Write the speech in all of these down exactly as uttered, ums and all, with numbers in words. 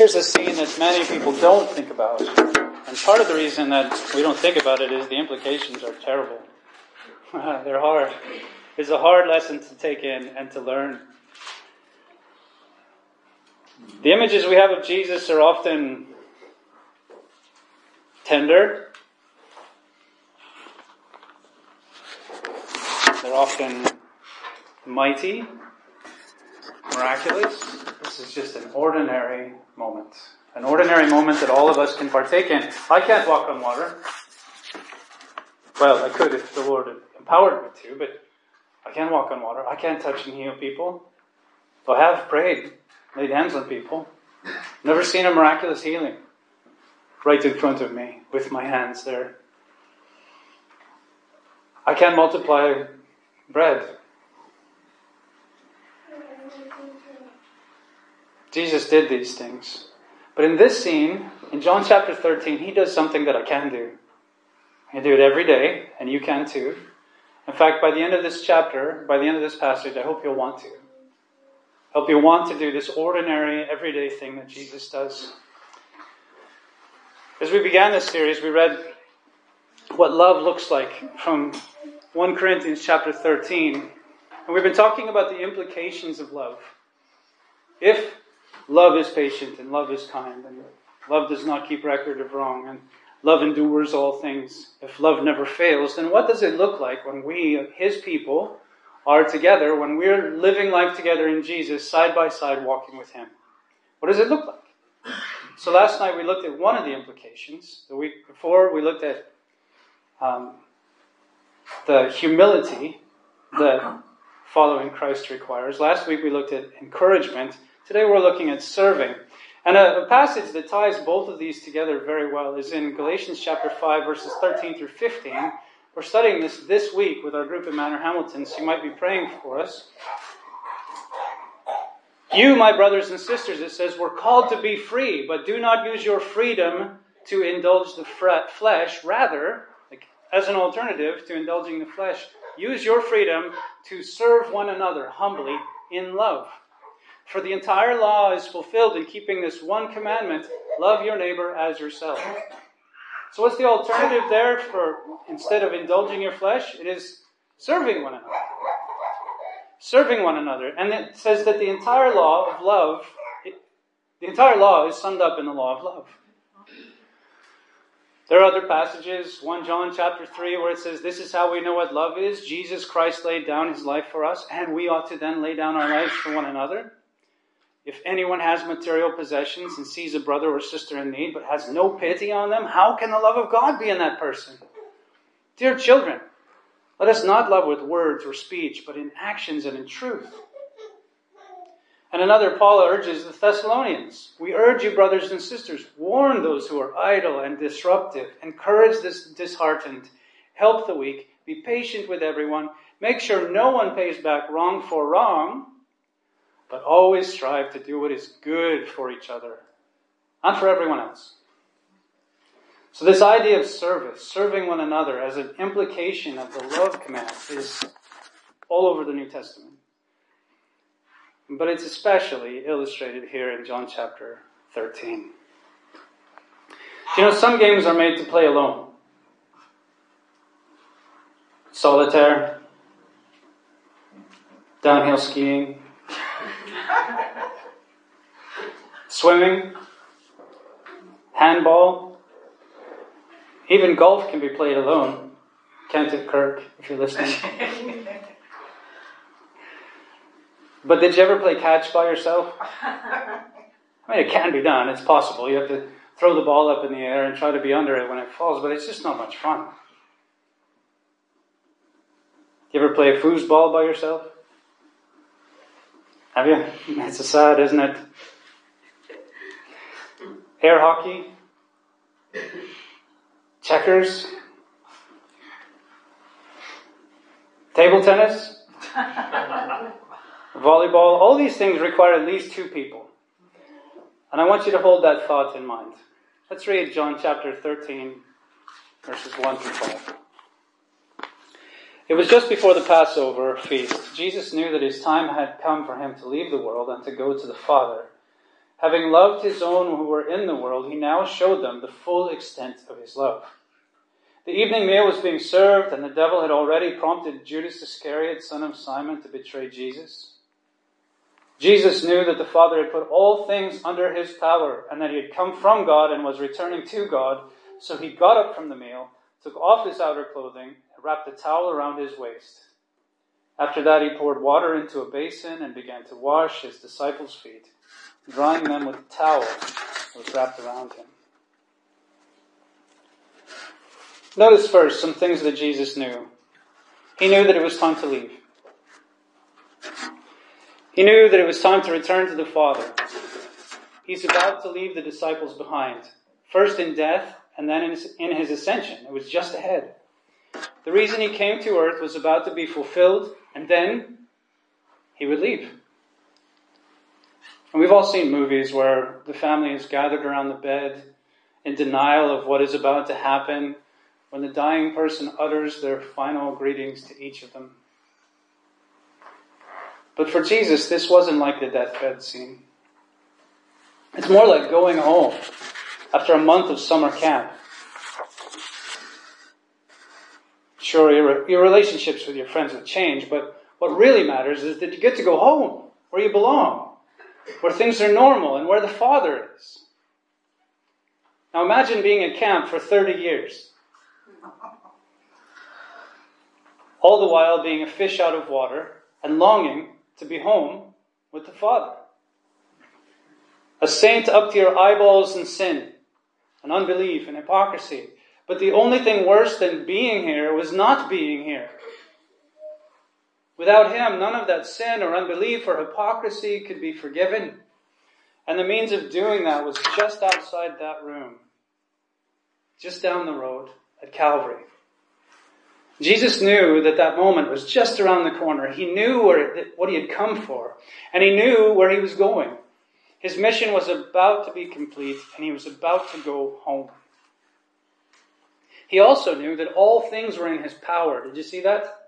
Here's a scene that many people don't think about. And part of the reason that we don't think about it is the implications are terrible. They're hard. It's a hard lesson to take in and to learn. The images we have of Jesus are often tender. They're often mighty, miraculous. This is just an ordinary moment. An ordinary moment that all of us can partake in. I can't walk on water. Well, I could if the Lord had empowered me to, but I can't walk on water. I can't touch and heal people. So I have prayed, laid hands on people. Never seen a miraculous healing right in front of me with my hands there. I can't multiply bread. Jesus did these things. But in this scene, in John chapter thirteen, he does something that I can do. I do it every day, and you can too. In fact, by the end of this chapter, by the end of this passage, I hope you'll want to. I hope you'll want to do this ordinary, everyday thing that Jesus does. As we began this series, we read what love looks like from First Corinthians chapter thirteen. And we've been talking about the implications of love. If love is patient and love is kind and love does not keep record of wrong and love endures all things, if love never fails, then what does it look like when we, his people, are together, when we're living life together in Jesus, side by side, walking with him? What does it look like? So last night we looked at one of the implications. The week before we looked at um, the humility that following Christ requires. Last week we looked at encouragement. Today we're looking at serving. And a, a passage that ties both of these together very well is in Galatians chapter five, verses thirteen through fifteen. We're studying this this week with our group at Manor Hamilton, so you might be praying for us. You, my brothers and sisters, it says, were called to be free, but do not use your freedom to indulge the flesh. Rather, like, as an alternative to indulging the flesh, use your freedom to serve one another humbly in love. For the entire law is fulfilled in keeping this one commandment: love your neighbor as yourself. So what's the alternative there for, instead of indulging your flesh? It is serving one another. Serving one another. And it says that the entire law of love, it, the entire law is summed up in the law of love. There are other passages, First John chapter three, where it says, this is how we know what love is. Jesus Christ laid down his life for us, and we ought to then lay down our lives for one another. If anyone has material possessions and sees a brother or sister in need, but has no pity on them, how can the love of God be in that person? Dear children, let us not love with words or speech, but in actions and in truth. And another, Paul urges the Thessalonians, we urge you, brothers and sisters, warn those who are idle and disruptive, encourage the disheartened, help the weak, be patient with everyone, make sure no one pays back wrong for wrong, but always strive to do what is good for each other and for everyone else. So this idea of service, serving one another as an implication of the love command, is all over the New Testament. But it's especially illustrated here in John chapter thirteen. You know, some games are made to play alone. Solitaire, downhill skiing, swimming, handball, even golf can be played alone. Can't it, Kirk, if you're listening? But did you ever play catch by yourself? I mean, it can be done. It's possible. You have to throw the ball up in the air and try to be under it when it falls, but it's just not much fun. You ever play foosball by yourself? Have you? It's sad, isn't it? Air hockey, checkers, table tennis, volleyball, all these things require at least two people. And I want you to hold that thought in mind. Let's read John chapter thirteen, verses one through five. It was just before the Passover feast. Jesus knew that his time had come for him to leave the world and to go to the Father. Having loved his own who were in the world, he now showed them the full extent of his love. The evening meal was being served, and the devil had already prompted Judas Iscariot, son of Simon, to betray Jesus. Jesus knew that the Father had put all things under his power, and that he had come from God and was returning to God. So he got up from the meal, took off his outer clothing, and wrapped a towel around his waist. After that, he poured water into a basin and began to wash his disciples' feet, drying them with the towel that was wrapped around him. Notice first some things that Jesus knew. He knew that it was time to leave. He knew that it was time to return to the Father. He's about to leave the disciples behind, first in death and then in his, in his ascension. It was just ahead. The reason he came to earth was about to be fulfilled, and then he would leave. And we've all seen movies where the family is gathered around the bed in denial of what is about to happen when the dying person utters their final greetings to each of them. But for Jesus, this wasn't like the deathbed scene. It's more like going home after a month of summer camp. Sure, your, your relationships with your friends have changed, but what really matters is that you get to go home, where you belong, where things are normal, and where the Father is. Now imagine being at camp for thirty years. All the while being a fish out of water and longing to be home with the Father. A saint up to your eyeballs in sin and unbelief and hypocrisy. But the only thing worse than being here was not being here. Without him, none of that sin or unbelief or hypocrisy could be forgiven. And the means of doing that was just outside that room, just down the road at Calvary. Jesus knew that that moment was just around the corner. He knew where, what he had come for, and he knew where he was going. His mission was about to be complete, and he was about to go home. He also knew that all things were in his power. Did you see that?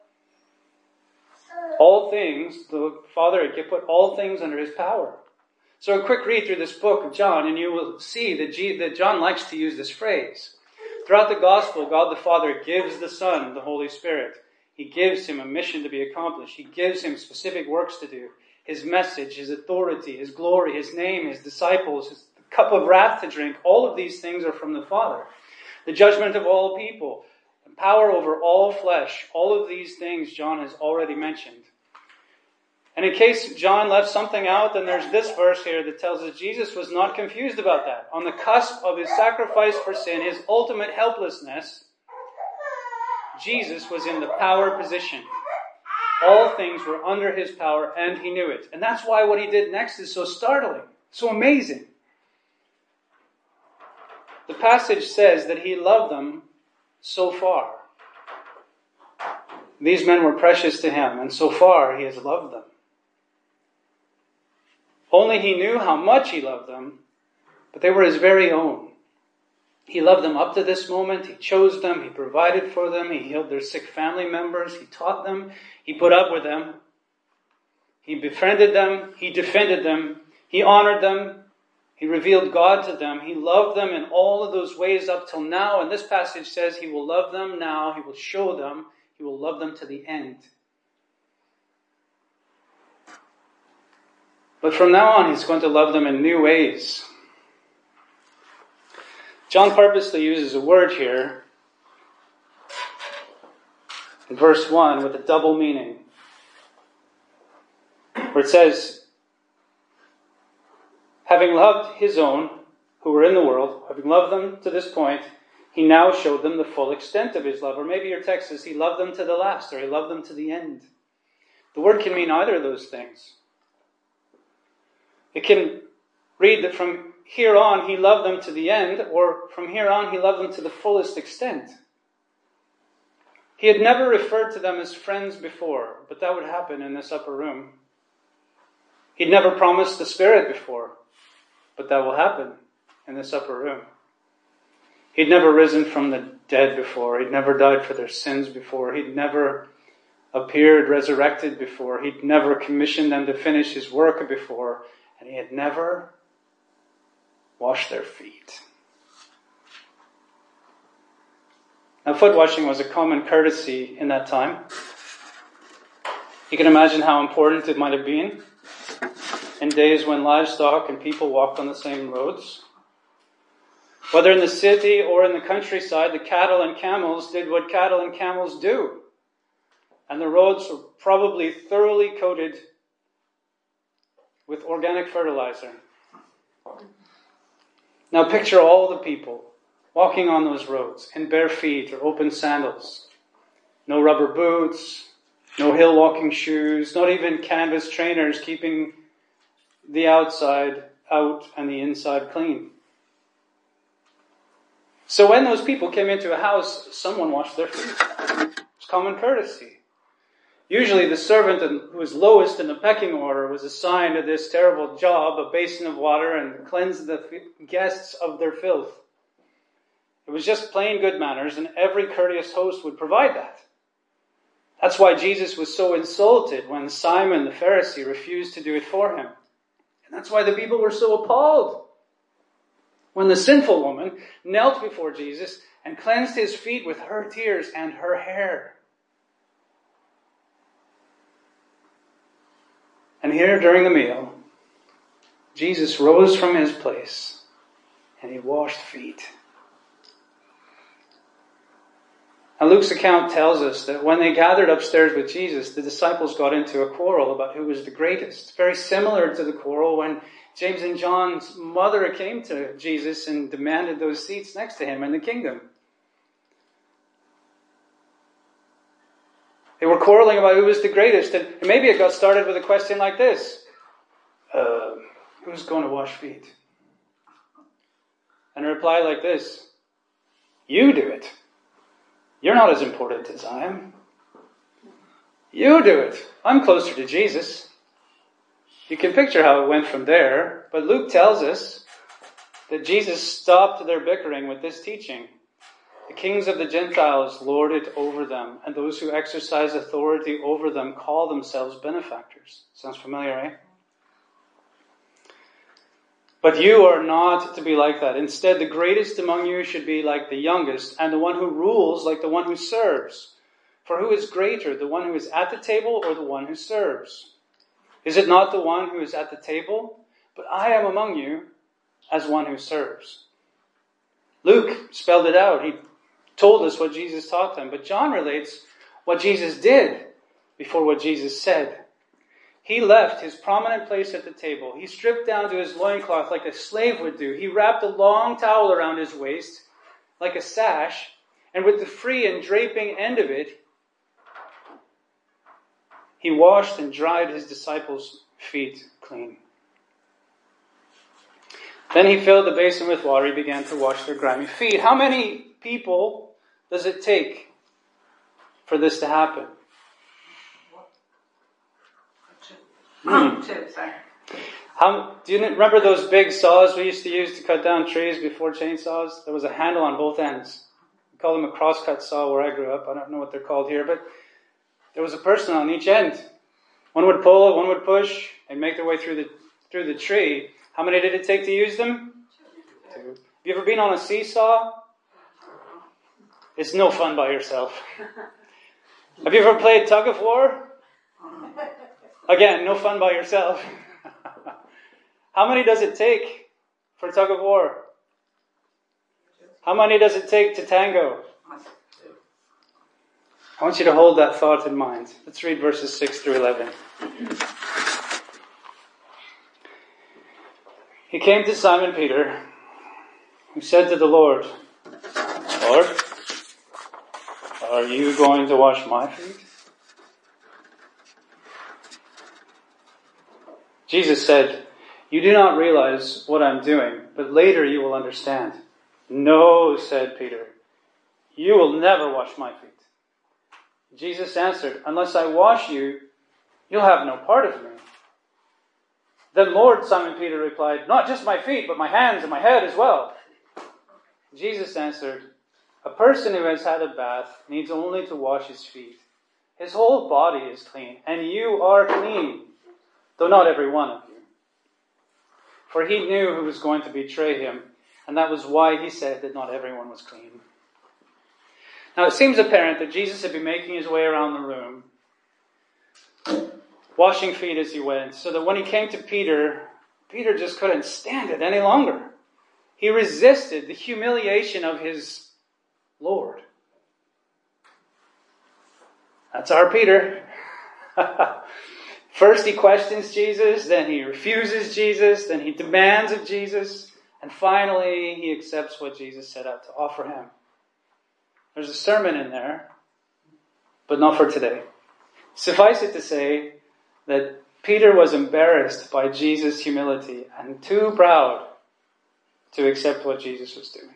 All things, the Father had put all things under his power. So a quick read through this book of John, and you will see that, G- that John likes to use this phrase. Throughout the Gospel, God the Father gives the Son the Holy Spirit. He gives him a mission to be accomplished. He gives him specific works to do. His message, his authority, his glory, his name, his disciples, his cup of wrath to drink. All of these things are from the Father. The judgment of all people, the power over all flesh. All of these things John has already mentioned. And in case John left something out, then there's this verse here that tells us Jesus was not confused about that. On the cusp of his sacrifice for sin, his ultimate helplessness, Jesus was in the power position. All things were under his power, and he knew it. And that's why what he did next is so startling, so amazing. The passage says that he loved them so far. These men were precious to him, and so far he has loved them. Only he knew how much he loved them, but they were his very own. He loved them up to this moment. He chose them. He provided for them. He healed their sick family members. He taught them. He put up with them. He befriended them. He defended them. He honored them. He revealed God to them. He loved them in all of those ways up till now. And this passage says he will love them now. He will show them. He will love them to the end. But from now on, he's going to love them in new ways. John purposely uses a word here in verse one with a double meaning, where it says, having loved his own who were in the world, having loved them to this point, he now showed them the full extent of his love. Or maybe your text says he loved them to the last, or he loved them to the end. The word can mean either of those things. It can read that from here on he loved them to the end, or from here on he loved them to the fullest extent. He had never referred to them as friends before, but that would happen in this upper room. He'd never promised the Spirit before, but that will happen in this upper room. He'd never risen from the dead before. He'd never died for their sins before. He'd never appeared resurrected before. He'd never commissioned them to finish his work before. And he had never wash their feet. Now, foot washing was a common courtesy in that time. You can imagine how important it might have been in days when livestock and people walked on the same roads. Whether in the city or in the countryside, the cattle and camels did what cattle and camels do. And the roads were probably thoroughly coated with organic fertilizer. Now picture all the people walking on those roads in bare feet or open sandals. No rubber boots, no hill walking shoes, not even canvas trainers keeping the outside out and the inside clean. So when those people came into a house, someone washed their feet. It's common courtesy. Usually the servant who was lowest in the pecking order was assigned to this terrible job, a basin of water, and cleanse the guests of their filth. It was just plain good manners, and every courteous host would provide that. That's why Jesus was so insulted when Simon the Pharisee refused to do it for him. And that's why the people were so appalled when the sinful woman knelt before Jesus and cleansed his feet with her tears and her hair. And here during the meal, Jesus rose from his place and he washed feet. Now Luke's account tells us that when they gathered upstairs with Jesus, the disciples got into a quarrel about who was the greatest. Very similar to the quarrel when James and John's mother came to Jesus and demanded those seats next to him in the kingdom. They were quarreling about who was the greatest, and maybe it got started with a question like this. Uh, who's going to wash feet? And a reply like this. You do it. You're not as important as I am. You do it. I'm closer to Jesus. You can picture how it went from there, but Luke tells us that Jesus stopped their bickering with this teaching. The kings of the Gentiles lord it over them, and those who exercise authority over them call themselves benefactors. Sounds familiar, eh? But you are not to be like that. Instead, the greatest among you should be like the youngest, and the one who rules like the one who serves. For who is greater, the one who is at the table or the one who serves? Is it not the one who is at the table? But I am among you as one who serves. Luke spelled it out. He told us what Jesus taught them. But John relates what Jesus did before what Jesus said. He left his prominent place at the table. He stripped down to his loincloth like a slave would do. He wrapped a long towel around his waist like a sash, and with the free and draping end of it, he washed and dried his disciples' feet clean. Then he filled the basin with water. He began to wash their grimy feet. How many people does it take for this to happen? Hmm. How, do you remember those big saws we used to use to cut down trees before chainsaws? There was a handle on both ends. We call them a crosscut saw where I grew up. I don't know what they're called here, but there was a person on each end. One would pull, one would push, and make their way through the through the tree. How many did it take to use them? Two. Have you ever been on a seesaw? It's no fun by yourself. Have you ever played tug of war? Again, no fun by yourself. How many does it take for tug of war? How many does it take to tango? I want you to hold that thought in mind. Let's read verses six through eleven. He came to Simon Peter, who said to the Lord, Lord, are you going to wash my feet? Jesus said, you do not realize what I'm doing, but later you will understand. No, said Peter, you will never wash my feet. Jesus answered, unless I wash you, you'll have no part of me. Then Lord, Simon Peter replied, not just my feet, but my hands and my head as well. Jesus answered, a person who has had a bath needs only to wash his feet. His whole body is clean, and you are clean, though not every one of you. For he knew who was going to betray him, and that was why he said that not everyone was clean. Now it seems apparent that Jesus had been making his way around the room, washing feet as he went, so that when he came to Peter, Peter just couldn't stand it any longer. He resisted the humiliation of his Lord. That's our Peter. First he questions Jesus, then he refuses Jesus, then he demands of Jesus, and finally he accepts what Jesus set out to offer him. There's a sermon in there, but not for today. Suffice it to say that Peter was embarrassed by Jesus' humility and too proud to accept what Jesus was doing.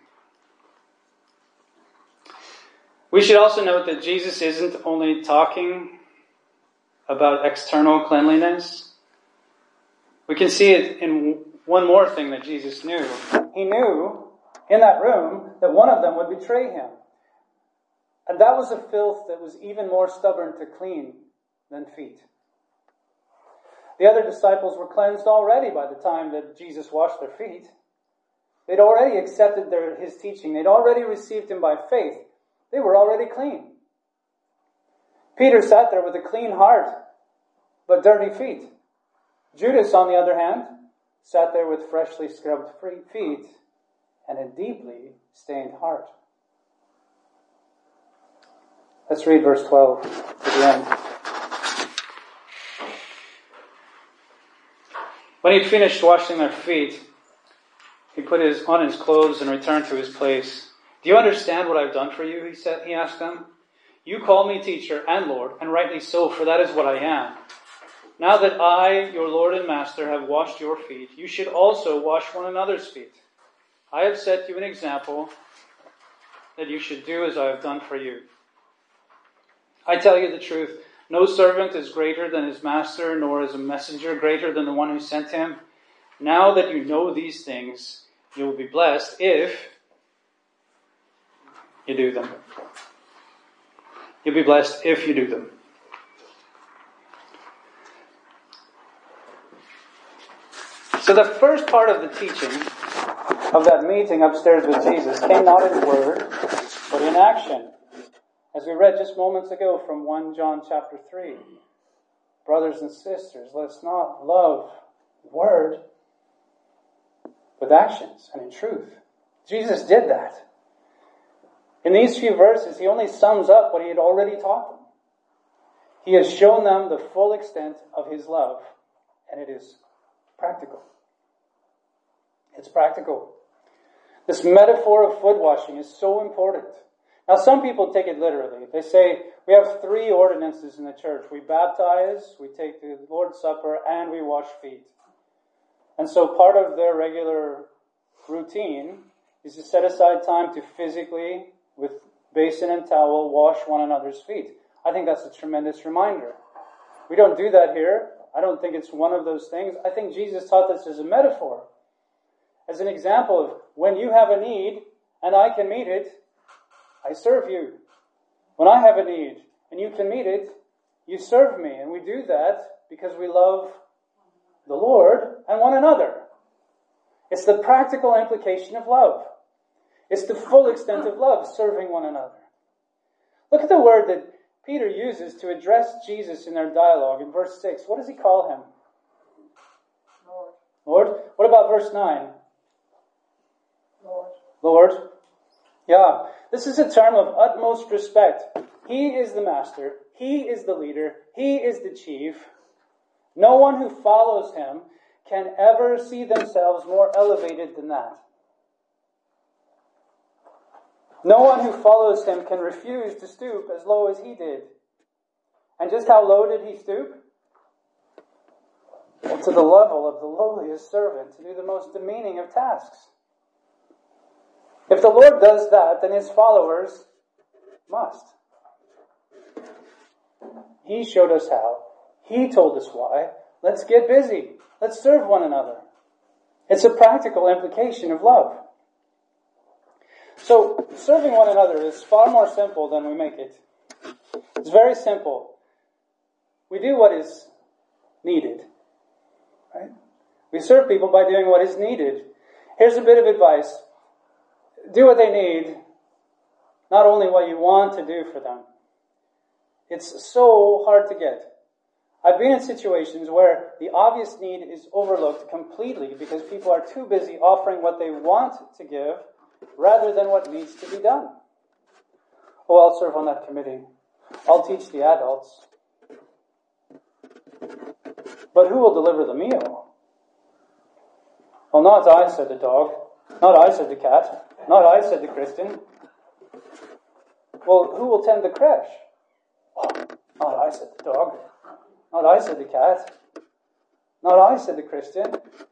We should also note that Jesus isn't only talking about external cleanliness. We can see it in one more thing that Jesus knew. He knew in that room that one of them would betray him. And that was a filth that was even more stubborn to clean than feet. The other disciples were cleansed already by the time that Jesus washed their feet. They'd already accepted their, his teaching. They'd already received him by faith. They were already clean. Peter sat there with a clean heart, but dirty feet. Judas, on the other hand, sat there with freshly scrubbed feet and a deeply stained heart. Let's read verse twelve to the end. When he'd finished washing their feet, he put his on his clothes and returned to his place. Do you understand what I've done for you? He said. He asked them. You call me teacher and Lord, and rightly so, for that is what I am. Now that I, your Lord and Master, have washed your feet, you should also wash one another's feet. I have set you an example that you should do as I have done for you. I tell you the truth, no servant is greater than his master, nor is a messenger greater than the one who sent him. Now that you know these things, you will be blessed if you do them. You'll be blessed if you do them. So the first part of the teaching of that meeting upstairs with Jesus came not in word, but in action. As we read just moments ago from First John chapter three. Brothers and sisters, let's not love word with actions and in truth. Jesus did that. In these few verses, he only sums up what he had already taught them. He has shown them the full extent of his love, and it is practical. It's practical. This metaphor of foot washing is so important. Now, some people take it literally. They say, we have three ordinances in the church. We baptize, we take the Lord's Supper, and we wash feet. And so part of their regular routine is to set aside time to physically, with basin and towel, wash one another's feet. I think that's a tremendous reminder. We don't do that here. I don't think it's one of those things. I think Jesus taught this as a metaphor, as an example of when you have a need and I can meet it, I serve you. When I have a need and you can meet it, you serve me. And we do that because we love the Lord and one another. It's the practical implication of love. It's the full extent of love, serving one another. Look at the word that Peter uses to address Jesus in their dialogue in verse six. What does he call him? Lord. Lord? What about verse nine? Lord. Lord? Yeah. This is a term of utmost respect. He is the master. He is the leader. He is the chief. No one who follows him can ever see themselves more elevated than that. No one who follows him can refuse to stoop as low as he did. And just how low did he stoop? Well, to the level of the lowliest servant, to do the most demeaning of tasks. If the Lord does that, then his followers must. He showed us how. He told us why. Let's get busy. Let's serve one another. It's a practical implication of love. So, serving one another is far more simple than we make it. It's very simple. We do what is needed. Right? We serve people by doing what is needed. Here's a bit of advice. Do what they need, not only what you want to do for them. It's so hard to get. I've been in situations where the obvious need is overlooked completely because people are too busy offering what they want to give rather than what needs to be done. Oh, I'll serve on that committee. I'll teach the adults. But who will deliver the meal? Well, not I, said the dog. Not I, said the cat. Not I, said the Christian. Well, who will tend the creche? Well, not I, said the dog. Not I, said the cat. Not I, said the Christian.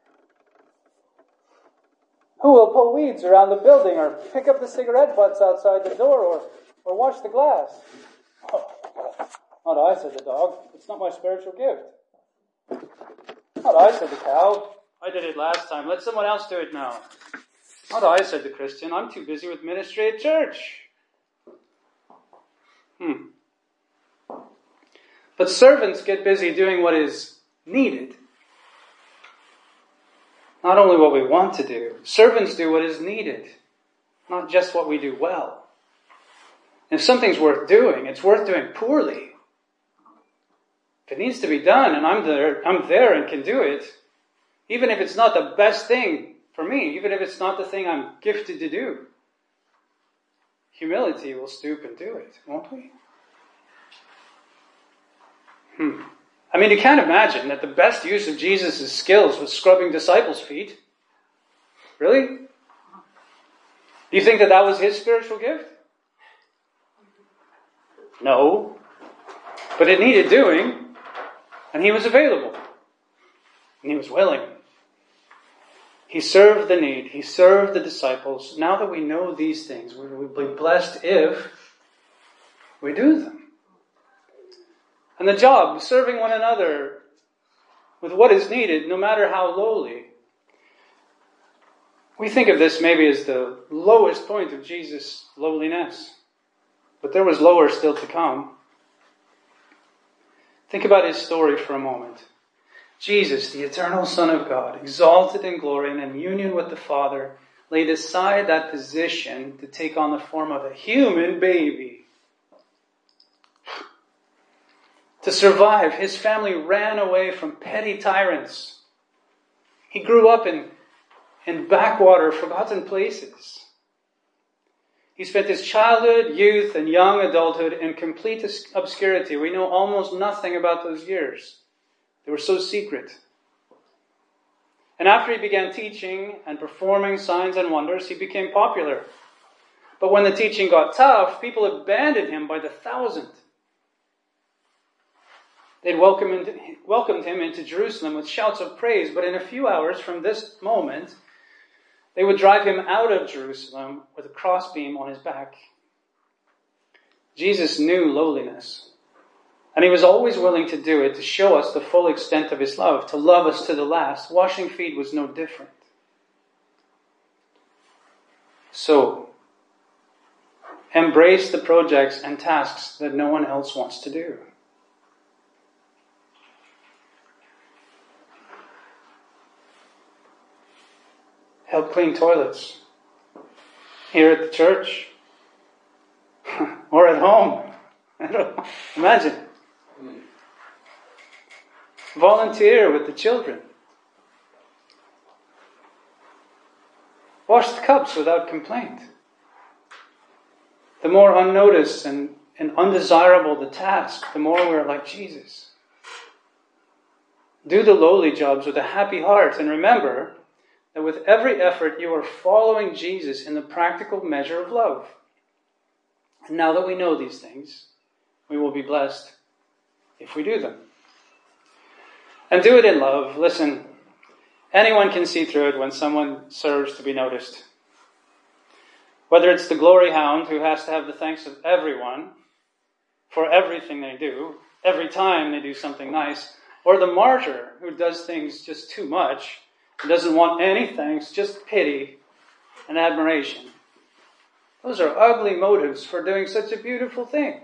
Who will pull weeds around the building or pick up the cigarette butts outside the door or, or wash the glass? Oh, not I, said the dog. It's not my spiritual gift. Not I, said the cow. I did it last time. Let someone else do it now. Not I, said the Christian. I'm too busy with ministry at church. Hmm. But servants get busy doing what is needed. Not only what we want to do. Servants do what is needed. Not just what we do well. If something's worth doing, it's worth doing poorly. If it needs to be done and I'm there, I'm there and can do it, even if it's not the best thing for me, even if it's not the thing I'm gifted to do, humility will stoop and do it, won't we? Hmm. I mean, you can't imagine that the best use of Jesus' skills was scrubbing disciples' feet. Really? Do you think that that was his spiritual gift? No. But it needed doing, and he was available. And he was willing. He served the need. He served the disciples. Now that we know these things, we will be blessed if we do them. And the job, serving one another with what is needed, no matter how lowly. We think of this maybe as the lowest point of Jesus' lowliness. But there was lower still to come. Think about his story for a moment. Jesus, the eternal Son of God, exalted in glory and in union with the Father, laid aside that position to take on the form of a human baby. To survive, his family ran away from petty tyrants. He grew up in, in backwater, forgotten places. He spent his childhood, youth, and young adulthood in complete obscurity. We know almost nothing about those years. They were so secret. And after he began teaching and performing signs and wonders, he became popular. But when the teaching got tough, people abandoned him by the thousand. They'd welcomed him, welcomed him into Jerusalem with shouts of praise, but in a few hours from this moment, they would drive him out of Jerusalem with a crossbeam on his back. Jesus knew lowliness, and he was always willing to do it to show us the full extent of his love, to love us to the last. Washing feet was no different. So, embrace the projects and tasks that no one else wants to do. Help clean toilets. Here at the church. Or at home. I don't know. Imagine. Volunteer with the children. Wash the cups without complaint. The more unnoticed and, and undesirable the task, the more we're like Jesus. Do the lowly jobs with a happy heart, and remember that with every effort you are following Jesus in the practical measure of love. And now that we know these things, we will be blessed if we do them. And do it in love. Listen, anyone can see through it when someone serves to be noticed. Whether it's the glory hound who has to have the thanks of everyone for everything they do, every time they do something nice, or the martyr who does things just too much, and doesn't want any thanks, just pity and admiration. Those are ugly motives for doing such a beautiful thing.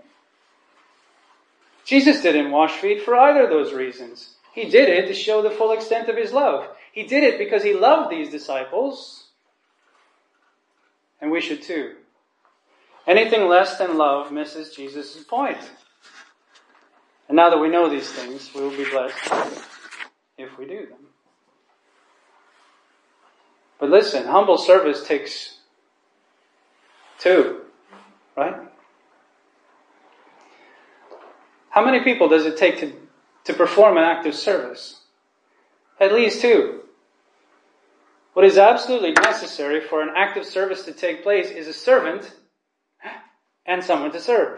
Jesus didn't wash feet for either of those reasons. He did it to show the full extent of his love. He did it because he loved these disciples. And we should too. Anything less than love misses Jesus' point. And now that we know these things, we will be blessed if we do them. But listen, humble service takes two, right? How many people does it take to, to perform an act of service? At least two. What is absolutely necessary for an act of service to take place is a servant and someone to serve.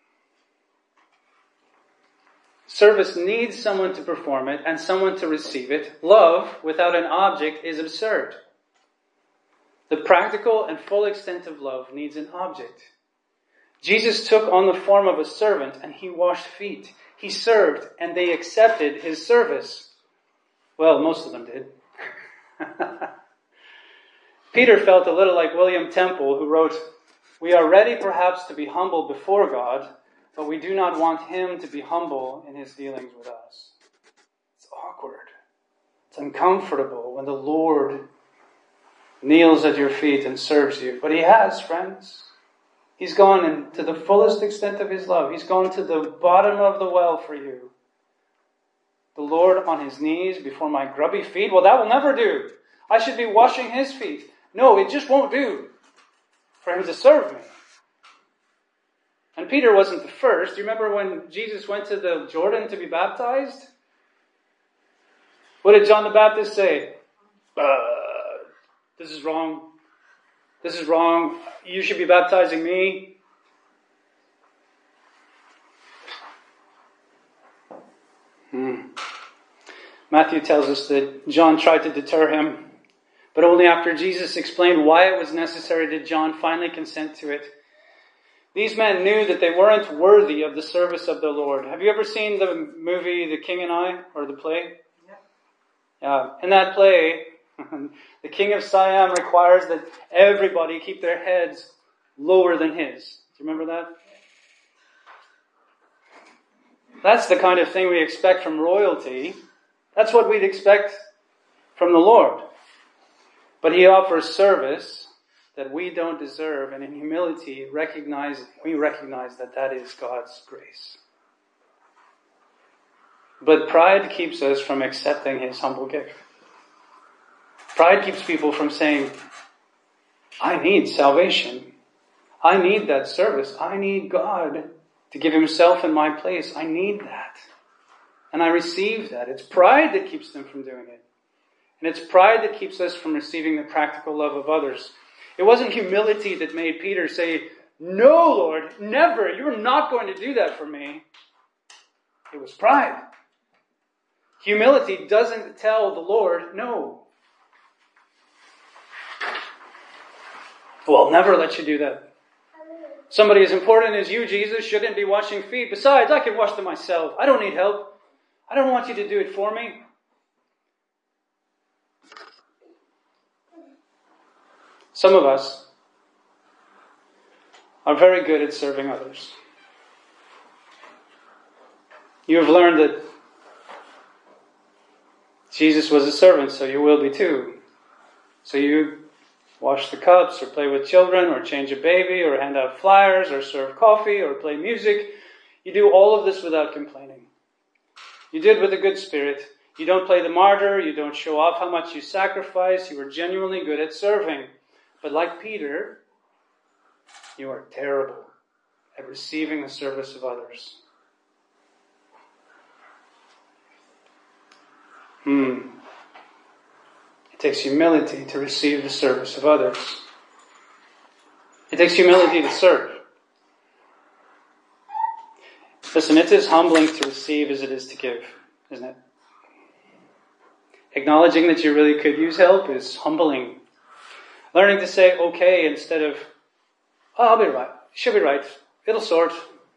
Service needs someone to perform it and someone to receive it. Love without an object is absurd. The practical and full extent of love needs an object. Jesus took on the form of a servant and he washed feet. He served and they accepted his service. Well, most of them did. Peter felt a little like William Temple, who wrote, "We are ready perhaps to be humble before God, but we do not want him to be humble in his dealings with us." It's awkward. It's uncomfortable when the Lord kneels at your feet and serves you. But he has, friends. He's gone in, to the fullest extent of his love. He's gone to the bottom of the well for you. The Lord on his knees before my grubby feet? Well, that will never do. I should be washing his feet. No, it just won't do for him to serve me. And Peter wasn't the first. Do you remember when Jesus went to the Jordan to be baptized? What did John the Baptist say? Uh, this is wrong. This is wrong. You should be baptizing me. Hmm. Matthew tells us that John tried to deter him, but only after Jesus explained why it was necessary did John finally consent to it. These men knew that they weren't worthy of the service of the Lord. Have you ever seen the movie The King and I, or the play? Yeah. Yeah. In that play, the King of Siam requires that everybody keep their heads lower than his. Do you remember that? That's the kind of thing we expect from royalty. That's what we'd expect from the Lord. But he offers service that we don't deserve, and in humility recognize we recognize that that is God's grace. But pride keeps us from accepting his humble gift. Pride keeps people from saying, I need salvation. I need that service. I need God to give himself in my place. I need that. And I receive that. It's pride that keeps them from doing it. And it's pride that keeps us from receiving the practical love of others. It wasn't humility that made Peter say, no, Lord, never. You're not going to do that for me. It was pride. Humility doesn't tell the Lord, no. Well, I'll never let you do that. Somebody as important as you, Jesus, shouldn't be washing feet. Besides, I can wash them myself. I don't need help. I don't want you to do it for me. Some of us are very good at serving others. You have learned that Jesus was a servant, so you will be too. So you wash the cups, or play with children, or change a baby, or hand out flyers, or serve coffee, or play music. You do all of this without complaining. You did with a good spirit. You don't play the martyr. You don't show off how much you sacrifice. You are genuinely good at serving. But like Peter, you are terrible at receiving the service of others. Hmm. It takes humility to receive the service of others. It takes humility to serve. Listen, it's as humbling to receive as it is to give, isn't it? Acknowledging that you really could use help is humbling. Learning to say okay instead of, oh, I'll be right. She'll be right. It'll sort.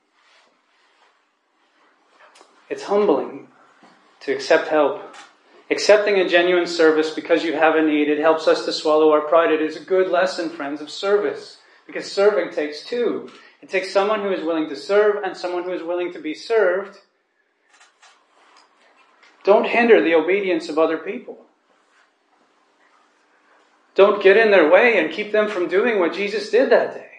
It's humbling to accept help. Accepting a genuine service because you have a need, it helps us to swallow our pride. It is a good lesson, friends, of service. Because serving takes two. It takes someone who is willing to serve and someone who is willing to be served. Don't hinder the obedience of other people. Don't get in their way and keep them from doing what Jesus did that day.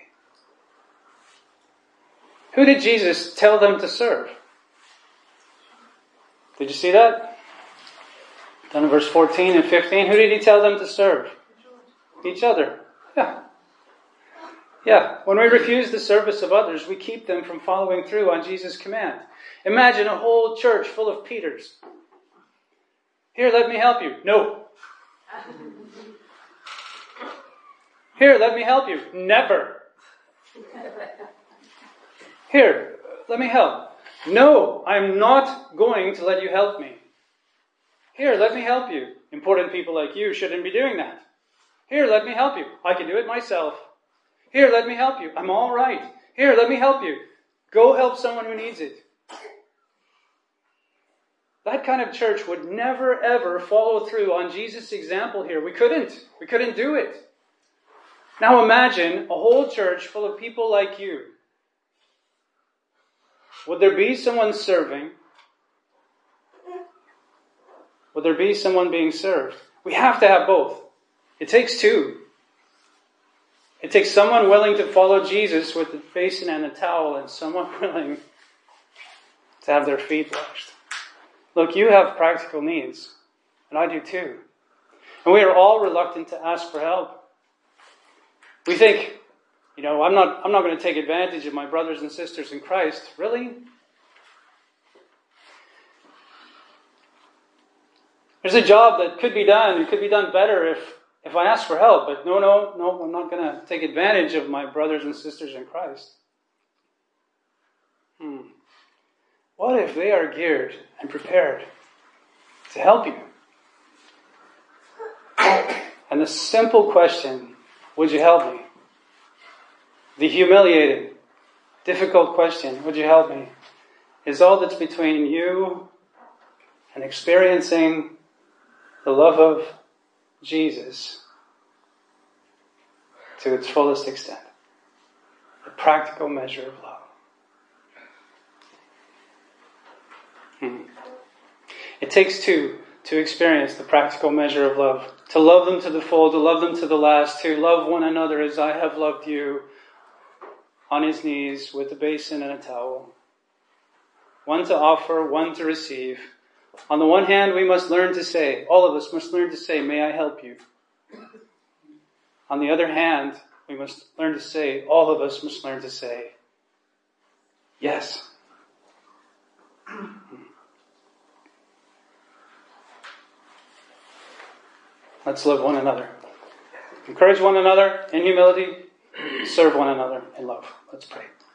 Who did Jesus tell them to serve? Did you see that? Down in verse fourteen and fifteen. Who did he tell them to serve? Each other. Yeah. Yeah. When we refuse the service of others, we keep them from following through on Jesus' command. Imagine a whole church full of Peters. Here, let me help you. No. Here, let me help you. Never. Here, let me help. No, I'm not going to let you help me. Here, let me help you. Important people like you shouldn't be doing that. Here, let me help you. I can do it myself. Here, let me help you. I'm all right. Here, let me help you. Go help someone who needs it. That kind of church would never, ever follow through on Jesus' example here. We couldn't. We couldn't do it. Now imagine a whole church full of people like you. Would there be someone serving? Would there be someone being served? We have to have both. It takes two. It takes someone willing to follow Jesus with the basin and the towel, and someone willing to have their feet washed. Look, you have practical needs, and I do too. And we are all reluctant to ask for help. We think, you know, I'm not, I'm not going to take advantage of my brothers and sisters in Christ. Really? There's a job that could be done. It could be done better if, if I ask for help. But no, no, no, I'm not going to take advantage of my brothers and sisters in Christ. Hmm. What if they are geared and prepared to help you? And the simple question, would you help me? The humiliating, difficult question, would you help me? Is all that's between you and experiencing the love of Jesus to its fullest extent. The practical measure of love. Hmm. It takes two to experience the practical measure of love. To love them to the full, to love them to the last, to love one another as I have loved you, on his knees with a basin and a towel. One to offer, one to receive. On the one hand, we must learn to say, all of us must learn to say, may I help you? On the other hand, we must learn to say, all of us must learn to say, yes. Let's love one another. Encourage one another in humility. Serve one another in love. Let's pray.